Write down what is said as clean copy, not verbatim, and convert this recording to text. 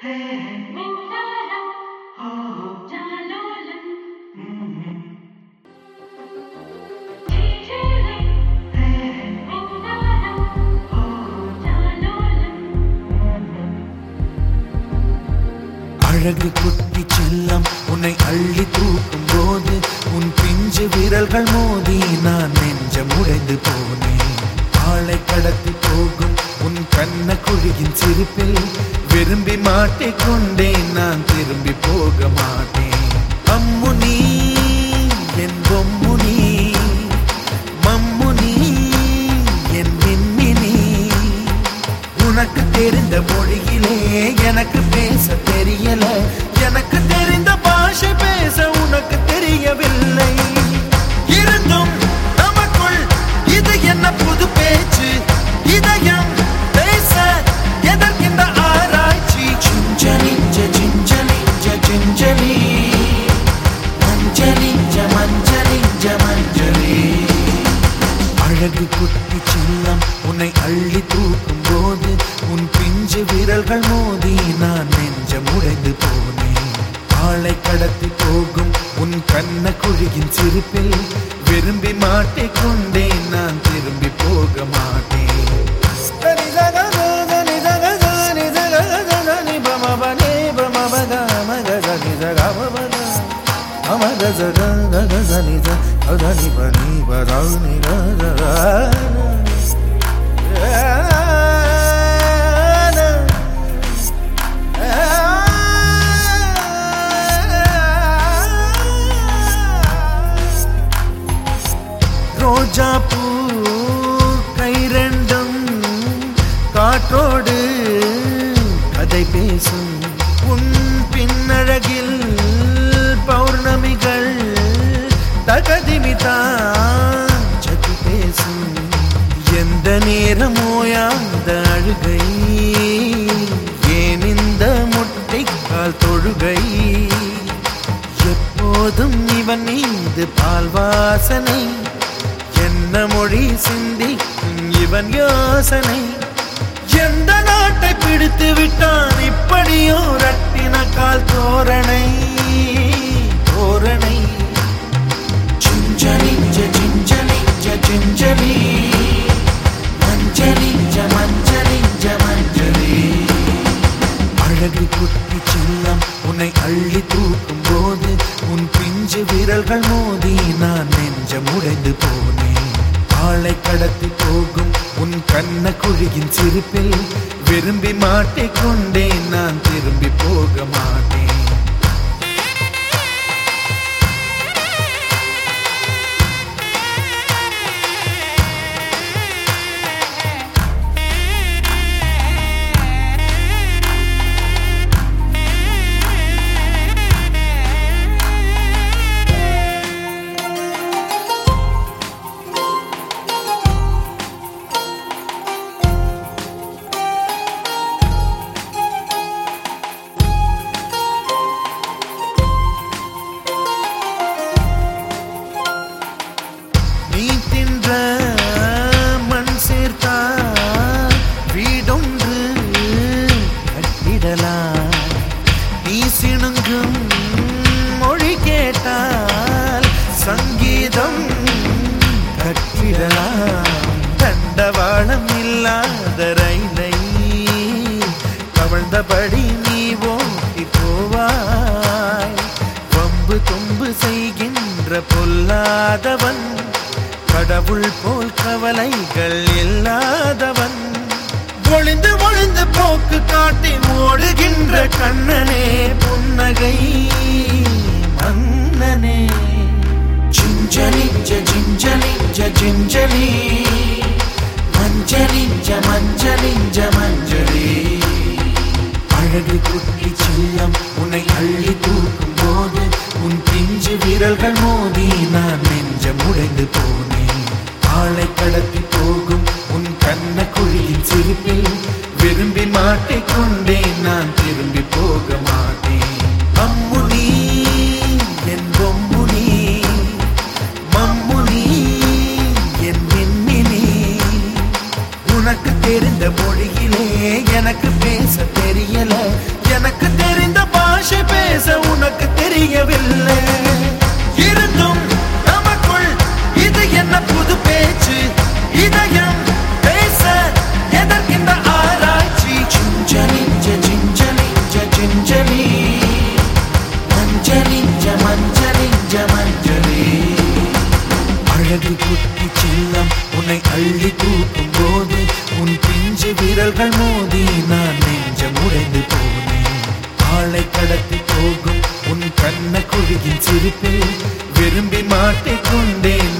அழகு குட்டி செல்லம் உன்னை அள்ளி தூக்கும் போது உன் பிஞ்சு விரல்கள் மோதி நான் நெஞ்சம் உடைந்து போனேன். ஆளை கடத்தி போகும் உன் கண்ண குழியின் சிரிப்பில் விரும்பி மாட்டிக்கொண்டேன். நான் திரும்பி போக மாட்டேன். அம்முனி என் பொம்முனி, மம்முனி என் மின்மினி. உனக்கு தெரிந்த மொழியிலே எனக்கு பேச தெரியல. எனக்கு தெரிந்த பாஷை பேச உனக்கு தெரியவில்லை. இருந்தும் நமக்குள் இது என்ன புது பேச்சு? இதயம் பேச எதற்கின்ற ஆராய்ச்சி? சிஞ்சலி சிஞ்சலி சிஞ்சலி மஞ்சளி மஞ்சளி மஞ்சளி. அழகு குட்டி செல்லம் உன்னை அள்ளி தூக்கும் போது உன் பிஞ்சு விரல்கள் மோதி நான் நெஞ்சம் உடைந்து போனேன். ஆளை கடத்தி போகும் உன் கண்ண குழியின் சிரிப்பில் விரும்பி மாட்டிக்கொண்டேன். நான் திரும்பி போக மாட்டேன். ரோஜா பூ கை ரெண்டும் காற்றோடு கதை பேசும். உன் பின்னழகில் பௌர்ணமிகள் தகதிமிதான் சதி பேசும். எந்த நேரமோயாந்த அழுகை, ஏன் இந்த முட்டைக்கால் தொழுகை? எப்போதும் இவன் மீது பால் வாசனை, என்ன மொழி சிந்திக்கும் இவன் யோசனை? எந்த நாட்டை பிடித்து விட்டான் இப்படியோ ரட்டின கால் தோரணை தோரணை. சிஞ்சலி சிஞ்சலி சிஞ்சலி மஞ்சளி மஞ்சளி மஞ்சளி. அழகு குட்டி செல்லம் உன்னை அள்ளி தூக்கும் போது உன் பிஞ்சு விரல்கள் மோதி நான் நெஞ்சம் உடைந்து போனேன். ஆளை கடத்தி போகும் உன் கண்ண குழியின் சிரிப்பில் விரும்பி மாட்டிக்கொண்டேன். நான் திரும்பி போக மாட்டேன். மண் சேர்த்தா வீடொன்று கட்டிடலாம். நீ சிணுங்கும் மொழி கேட்டால் சங்கீதம் கட்டிடலாம். தண்டவாளம் இல்லாத ரயிலை கவழ்ந்தபடி நீ ஓட்டி போவாய். வம்பு தும்பு செய்கின்ற பொல்லாதவன், கடவுள் போல் கவலைகள் இல்லாதவன். ஒளிந்து ஒளிந்து போக்கு காட்டி ஓடுகின்ற கண்ணனே புன்னகை மன்னனே. சிஞ்சலி சிஞ்சலி சிஞ்சலி மஞ்சளி மஞ்சளி மஞ்சளி. அழகு குட்டி செல்லம் உன்னை அள்ளி தூக்கும் போது உன் பிஞ்சு விரல்கள் மோதி நான் நெஞ்சம் உடைந்து போனேன். ஆளை கடத்தி போகும் உன் கண்ண குழியின் சிரிப்பில் விரும்பி மாட்டிக்கொண்டேன். நான் திரும்பி போக மாட்டேன். அம்முனி என் பொம்முனி, மம்முனி என் மின்மினி. உனக்கு தெரிந்த மொழியிலே எனக்கு பேச தெரியல. எனக்கு பேச உனக்கு தெரியவில்லை. இருந்தும் நமக்குள் இது என்ன புது பேச்சு? இதயம் பேச எதற்கின்ற ஆராய்ச்சி? சிஞ்சலி சிஞ்சலி சிஞ்சலி மஞ்சளி மஞ்சளி மஞ்சளி. அழகு குட்டி செல்லம் உன்னை அள்ளி தூக்கும் போது உன் பிஞ்சு விரல்கள் மோதி நான் நெஞ்சம் உடைந்து போனேன். ஆளை கடத்தி போகும் உன் கண்ண குழியின் சிரிப்பில் விரும்பி மாட்டிக்கொண்டேன்.